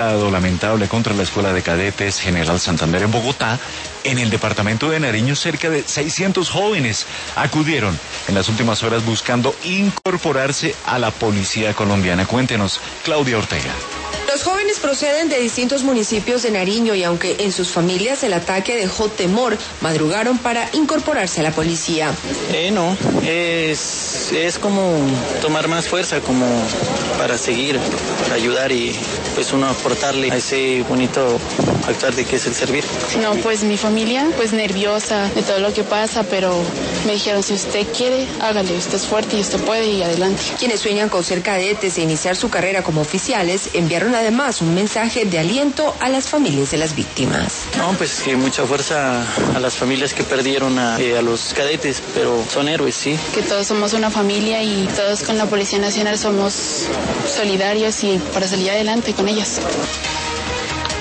lamentable contra la Escuela de Cadetes General Santander en Bogotá. En el departamento de Nariño, cerca de 600 jóvenes acudieron en las últimas horas buscando incorporarse a la policía colombiana. Cuéntenos, Claudia Ortega. Los jóvenes proceden de distintos municipios de Nariño y aunque en sus familias el ataque dejó temor, madrugaron para incorporarse a la policía. No, es como tomar más fuerza, como para seguir, para ayudar y pues uno aportarle a ese bonito actuar de que es el servir. No, pues mi familia, pues nerviosa de todo lo que pasa, pero me dijeron, si usted quiere, hágale, usted es fuerte y usted puede y adelante. Quienes sueñan con ser cadetes e iniciar su carrera como oficiales, enviaron además un mensaje de aliento a las familias de las víctimas. No, pues que mucha fuerza a las familias que perdieron a los cadetes, pero son héroes, sí. Que todos somos una familia y todos con la Policía Nacional somos solidarios y para salir adelante con ellas.